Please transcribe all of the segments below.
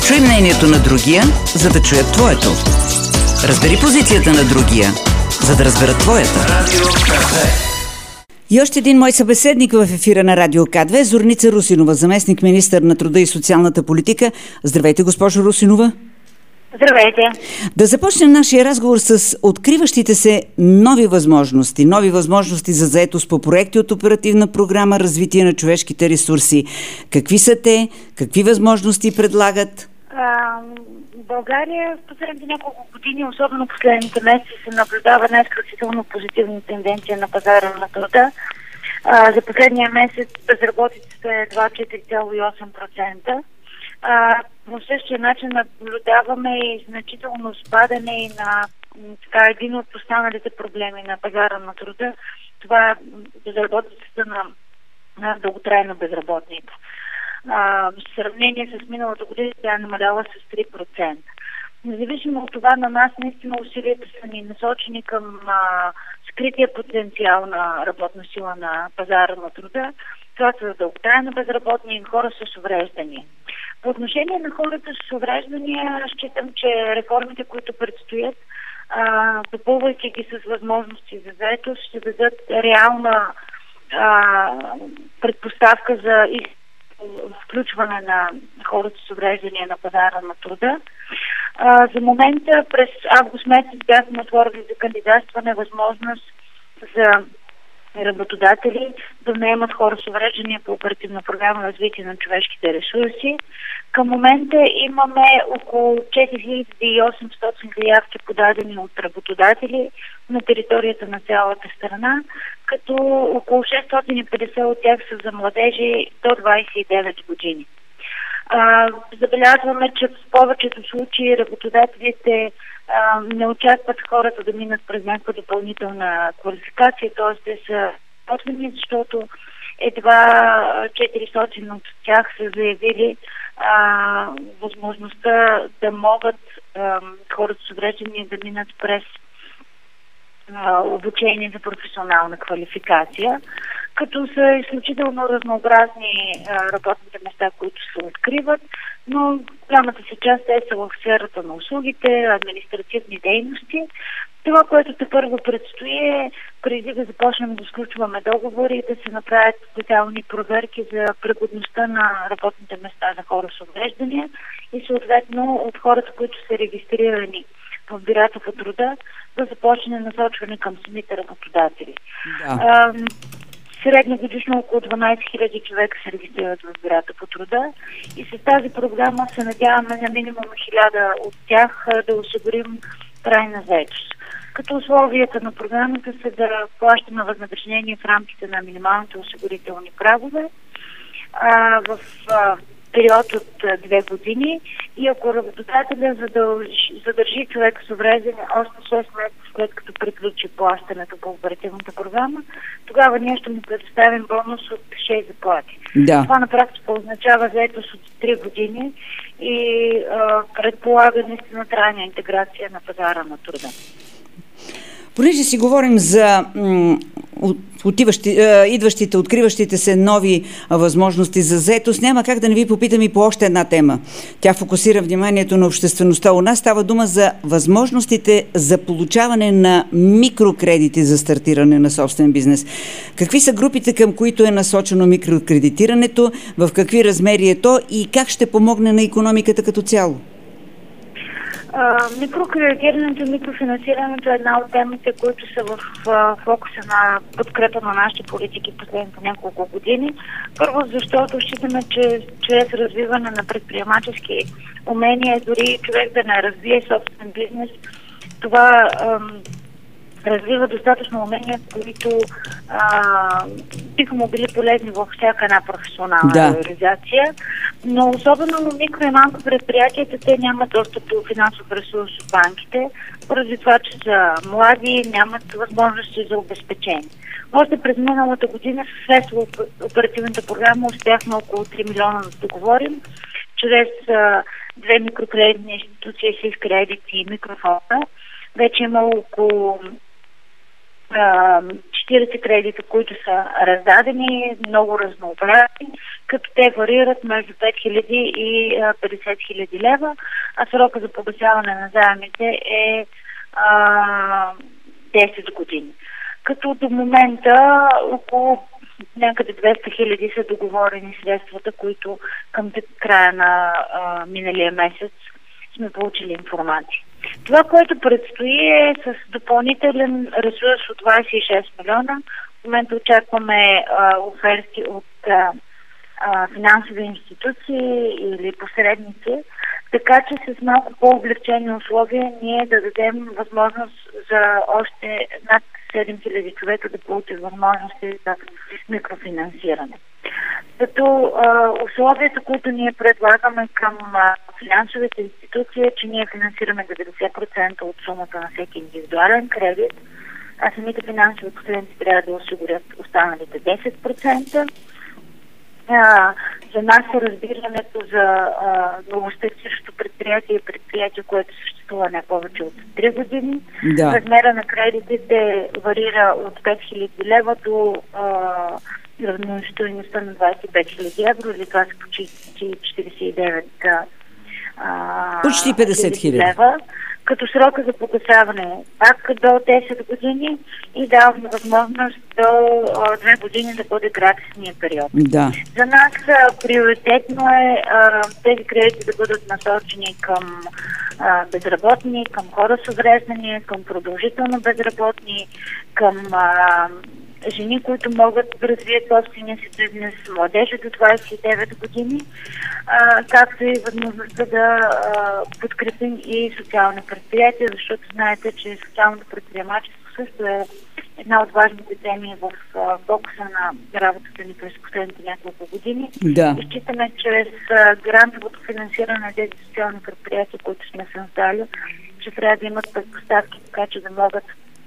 Чуй мнението на другия, за да чуят твоето. Разбери позицията на другия, за да разберат твоята. И още един мой събеседник в ефира на Радио К2 е Зорница Русинова, заместник министър на труда и социалната политика. Здравейте, госпожо Русинова. Здравейте. Да започнем нашия разговор с откриващите се нови възможности за заетост по проекти от оперативна програма Развитие на човешките ресурси. Какви са те? Какви възможности предлагат? В България в последните няколко години, особено последните месеци, се наблюдава една изключително позитивна тенденция на пазара на труда. За последния месец безработицата е едва 4,8%. По същия начин наблюдаваме и значително спадане и на един от останалите проблеми на пазара на труда. Това е безработицата на дълготрайно безработните. В сравнение с миналата година тя е намаляла с 3%. Независимо от това, на нас наистина усилията са ни насочени към скрития потенциал на работна сила на пазара на труда. Това са дълготрайно безработни и хора с увреждания. По отношение на хората с увреждания, считам, че реформите, които предстоят, допълвайки ги с възможности за заетост, ще дадат реална предпоставка за включване на хората с увреждания на пазара на труда. За момента през август месец бяхме отворили за кандидатстване възможност за работодатели да наемат хора с увреждания по оперативна програма Развитие на човешките ресурси. Към момента имаме около 4800 заявки подадени от работодатели на територията на цялата страна, като около 650 от тях са за младежи до 29 години. Забелязваме, че в повечето случаи работодателите не очакват хората да минат през някаква допълнителна квалификация, т.е. те са готвени, защото едва 400 от тях са заявили възможността да могат хората с увреждания да минат през обучение за професионална квалификация, като са изключително разнообразни работните места, които се откриват, но голямата си част са в сферата на услугите, административни дейности. Това, което тепърва предстои е, преди да започнем да сключваме договори, да се направят специални проверки за пригодността на работните места за хора с увреждания и съответно от хората, които са регистрирани в бюрата по труда, да започне насочване към самите работодатели. Да. Средно годишно около 12 000 човека се регистрират в бюрата по труда и с тази програма се надяваме на минимум 1000 от тях да осигурим трайна заетост. Като условията на програмата са да плащаме възнаграждение в рамките на минималните осигурителни прагове в период от 2 години и ако работодателя задържи човек с увреждане още 6 месеца след като приключи плащането по оперативната програма, тогава ние ще му предоставим бонус от 6 заплати. Да. Това на практика означава заетост от 3 години и предполага наистина трайна интеграция на пазара на труда. Понеже си говорим за идващите, откриващите се нови възможности за заетост, няма как да не ви попитам и по още една тема. Тя фокусира вниманието на обществеността. У нас става дума за възможностите за получаване на микрокредити за стартиране на собствен бизнес. Какви са групите, към които е насочено микрокредитирането, в какви размери е то и как ще помогне на икономиката като цяло? Микрокредитирането и микрофинансирането е една от темите, които са в фокуса на подкрепа на нашите политики последните няколко години. Първо, защото считаме, че чрез развиване на предприемачески умения, дори човек да не развие собствен бизнес, това развива достатъчно умения, които биха му били полезни във всяка една професионална реализация. Но особено микро и малко предприятията, те нямат достъп до финансов ресурс от банките, поради това, че са млади, нямат възможности за обезпечение. Още през миналата година с средства от оперативната програма успяхме около 3 милиона да договорим, чрез 2 микрокредитни институции, Сискредит и Микрофона. Вече има около 40 кредита, които са раздадени, много разнообразни, като те варират между 5000 и 50 000 лева, а срока за погасяване на заемите е 10 години. Като до момента около някъде 200 хиляди са договорени средствата, които към края на миналия месец сме получили информация. Това, което предстои е с допълнителен ресурс от 26 милиона. В момента очакваме оферти от финансови институции или посредници, така че с малко по-облегчени условия ние да дадем възможност за още над 7000 човека да получат възможности за микрофинансиране. Като условията, които ние предлагаме към финансовите институции е, че ние финансираме 90% от сумата на всеки индивидуален кредит, а самите финансови посредници трябва да осигурят останалите 10%. За нас е разбирането за новостъпващото предприятие, което съществува не повече от 3 години. Да. Размера на кредитите варира от 5000 лева до равностойността на 25 000 евро, или това са почти 49 почти 50 хиляди лева. Като срока за погасяване пак до 10 години и даваме възможност до 2 години да бъде гратисния период. Да. За нас приоритетно е тези кредити да бъдат насочени към безработни, към хора с увреждания, към продължително безработни, към жени, които могат да развият собствения си бизнес, младежи до 29 години, както и възможността да подкрепим и социални предприятия, защото знаете, че социалното предприемачество също е една от важните теми в фокуса на работата ни през последните няколко години. Да. И считаме, чрез грантовото финансиране на тези социални предприятия, които сме създали, че трябва да имат предпоставки, така че да могат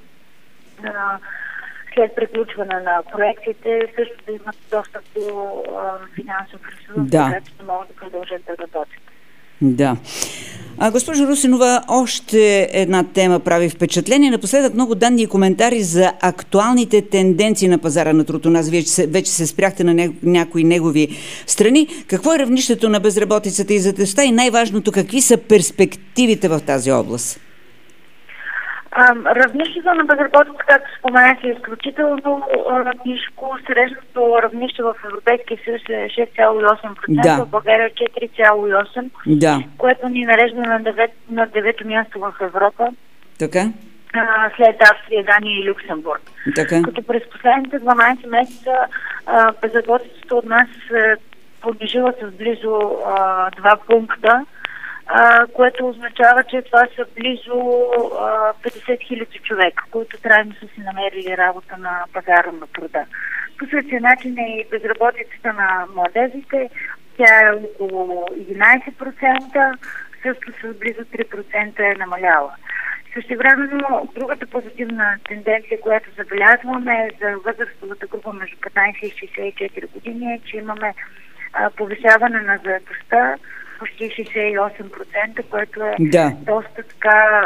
след приключване на проектите също да имат достъп до финансов ресурс, така че да могат да продължат да работят. Да. Госпожо Русинова, още една тема прави впечатление. Напоследък много данни и коментари за актуалните тенденции на пазара на труд у нас. Вие вече се спряхте на някои негови страни. Какво е равнището на безработицата и заетостта и най-важното, какви са перспективите в тази област? Равнището на безработица, както споменах, е изключително ниско. Средното равнище в Европейския съюз е 6,8%, да. в България е 4,8%, да. което ни нарежда на 9-то място в Европа. Така? След Австрия, Дания и Люксембург. Така. Като през последните 12 месеца безработицата от нас понижила с близо 2 пункта, което означава, че това са близо 50 хиляди човека, които трайно са си намерили работа на пазара на труда. По същия начин е и безработицата на младежите. Тя е около 11%, също с близо 3% е намаляла. Същевременно, другата позитивна тенденция, която забелязваме за възрастовата група между 15 и 64 години е, че имаме повишаване на заетостта почти 68%, което е доста така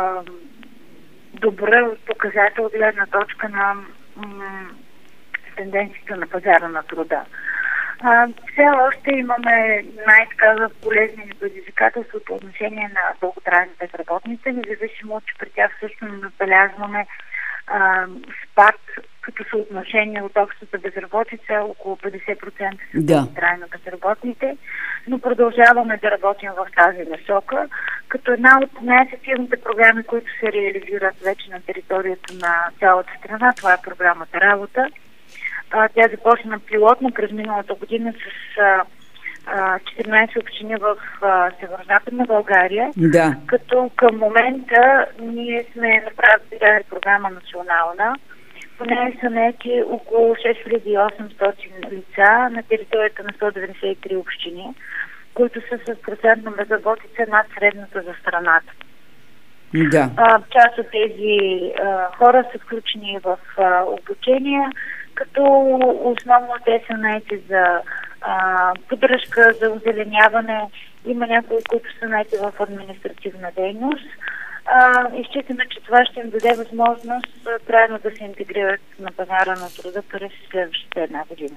добър показател от гледна точка на тенденцията на пазара на труда. Все още имаме най-така полезни предизвикателства по отношение на дълготрайни безработните, независимо, че при тях също набелязваме спад като съотношение от общата безработица, около 50% са дълготрайно безработните, но продължаваме да работим в тази насока, като една от най-ефективните програми, които се реализират вече на територията на цялата страна, това е програмата Работа. Тя започна пилотно през миналата година с 14 общини в Северо-Западна България, като към момента ние сме направили тази програма национална. По нея са наети около 6800 лица на територията на 193 общини, които са с процентна безработица над средната за страната. Да. Част от тези хора са включени в обучение, като основно те са наети за поддръжка, за озеленяване. Има някои, които са наети в административна дейност. И считаме, че това ще им даде възможност трайно да се интегрират на пазара на труда през следващата една година.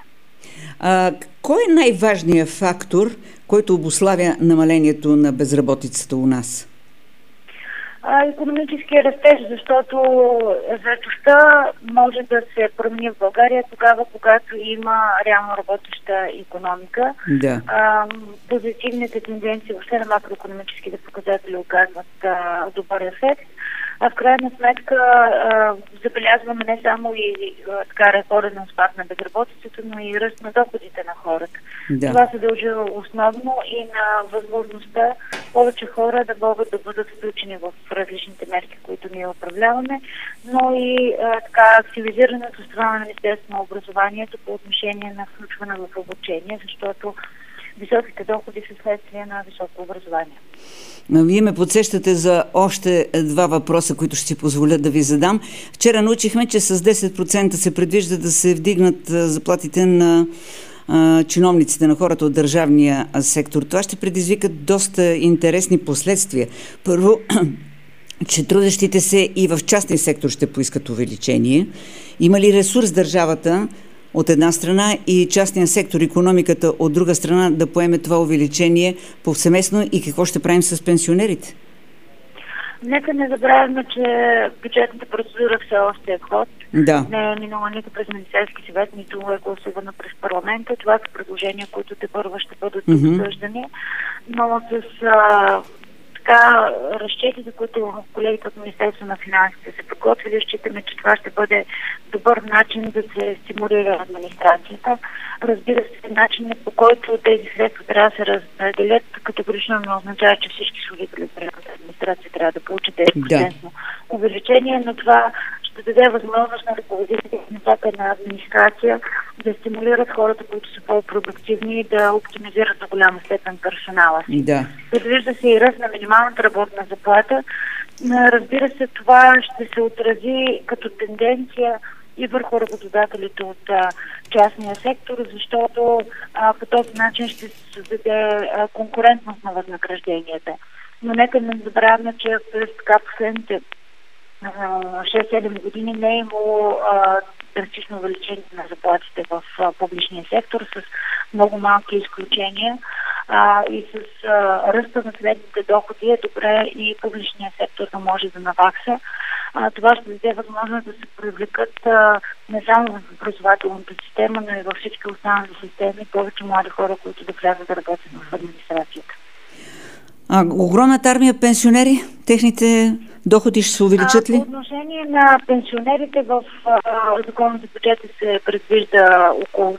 Кой е най-важният фактор, който обуславя намалението на безработицата у нас? Икономическия растеж, защото заетостта може да се промени в България тогава, когато има реално работеща икономика. Да. Позитивните тенденции въобще на макроикономическите показатели оказват добър ефект. В крайна сметка забелязваме не само и така рекорден спад на безработицата, но и ръст на доходите на хората. Да. Това се дължи основно и на възможността повече хора да могат да бъдат включени в различните мерки, които ние управляваме, но и така активизирането от страна на Министерството на образованието по отношение на включване в обучение, защото високите доходи са следствие на високо образование. Вие ме подсещате за още два въпроса, които ще си позволя да ви задам. Вчера научихме, че с 10% се предвижда да се вдигнат заплатите на чиновниците, на хората от държавния сектор. Това ще предизвика доста интересни последствия. Първо, че трудещите се и в частния сектор ще поискат увеличение. Има ли ресурс държавата от една страна и частния сектор, икономиката от друга страна да поеме това увеличение повсеместно и какво ще правим с пенсионерите? Нека не забравяме, че бюджетната процедура все още е в ход. Да. Не е минала нито през Министерски съвет, нито е гласувана през парламента. Това са предложения, които тепърва ще бъдат обсъждани. Но с така разчетите, които колегите от Министерството на финансите са подготвили, считаме, че това ще бъде добър начин да се стимулира администрацията. Разбира се, начинът, по който тези средства трябва да се разпределят, категорично не означава, че всички служители в администрация трябва да получат 10% увеличение, но това ще даде възможност на ръководителите на всяка една администрация да стимулират хората, които са по-продуктивни и да оптимизират до голяма степен персонала си. Да. Предвижда се и ръст на минималната работна заплата. Разбира се, това ще се отрази като тенденция и върху работодателите от частния сектор, защото по този начин ще се създаде конкурентност на възнагражденията. Но нека не забравяме, че през така последните 6-7 години не е имало драстично увеличение на заплатите в публичния сектор, с много малки изключения и с ръста на средните доходи е добре и публичния сектор да може да навакса. Това ще даде възможност да се привлекат не само в образователната система, но и във всички останали системи повече млади хора, които да влязат да работят в администрацията. Огромната армия пенсионери, техните доходи ще се увеличат ли? По отношение на пенсионерите в Закона за бюджета се предвижда около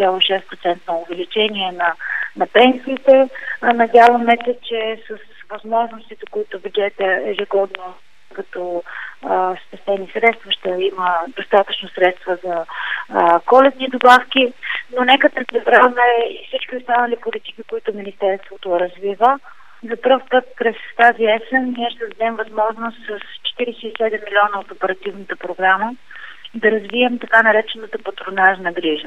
4,6% увеличение на пенсиите. Надяваме се, че с възможностите, които бюджета ежегодно като спестени средства, ще има достатъчно средства за коледни добавки, но нека да забравяме и всички останали политики, които Министерството развива. За пръв път през тази есен ние ще дадем възможност с 47 милиона от оперативната програма да развием така наречената патронажна грижа.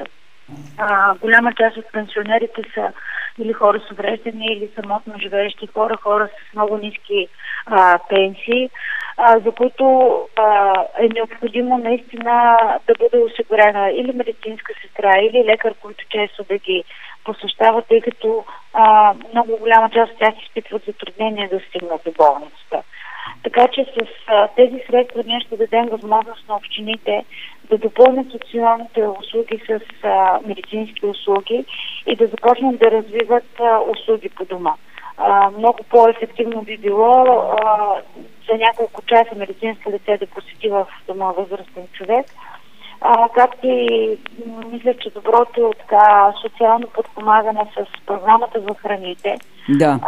Голяма част от пенсионерите са или хора с увреждания, или самотно живеещи хора с много ниски пенсии, за които е необходимо наистина да бъде осигурена или медицинска сестра, или лекар, които често да ги посещават, тъй като много голяма част от тях изпитват затруднения да стигнат до болницата. Така че с тези средства ние ще дадем възможност на общините да допълнят социалните услуги с медицински услуги и да започнат да развиват услуги по дома. Много по-ефективно би било за няколко часа медицинско лице да посети в дома възрастен човек, както и мисля, че доброто така социално подпомагане с програмата за храните, да.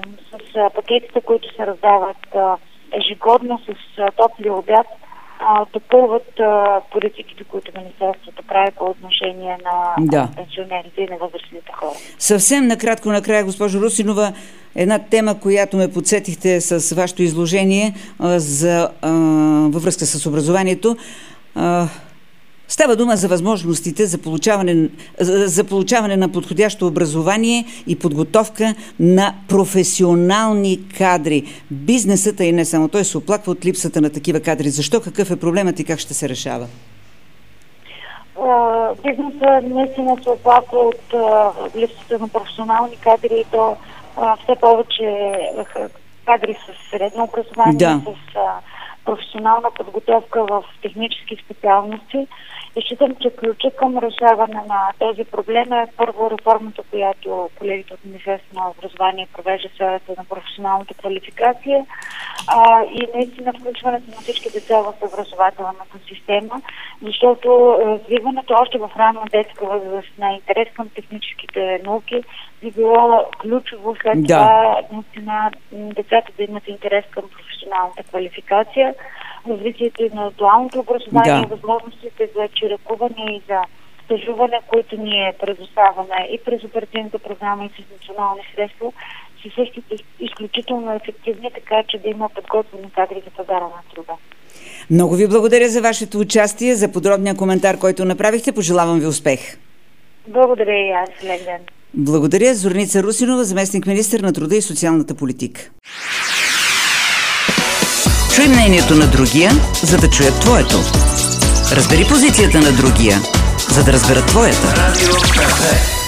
с пакетите, които се раздават ежегодно с топли обяд, допълват политиките, които Министерството прави по отношение на пенсионерите и на възрастните хора. Съвсем накратко накрая, госпожо Русинова, една тема, която ме подсетихте с вашето изложение във връзка с образованието. Става дума за възможностите за получаване на подходящо образование и подготовка на професионални кадри. Бизнесът, и не само той, се оплаква от липсата на такива кадри. Защо? Какъв е проблемът и как ще се решава? Бизнесът наистина се оплаква от липсата на професионални кадри и то все повече кадри с средно образование, с професионална подготовка в технически специалности. И считам, че ключът към решаване на този проблем е първо реформата, която колегите от Министерството на образование провежда сферата на професионалната квалификация и наистина включването на всички деца в образователната система, защото развиването още в ранна детска възраст на интерес към техническите науки би било ключово след това наистина децата да имат интерес към професионалната квалификация, развитието на дуалното образование, възможностите за чиракуване и за стажуване, които ние предоставяме и през оперативната програма и с национални средства, са също изключително ефективни, така че да има подготвени кадри за пазара на труда. Много ви благодаря за вашето участие, за подробния коментар, който направихте. Пожелавам ви успех. Благодаря и аз, лек ден. Благодаря. Зорница Русинова, заместник-министър на труда и социалната политика. Чуй мнението на другия, за да чуят твоето. Разбери позицията на другия, за да разберат твоята.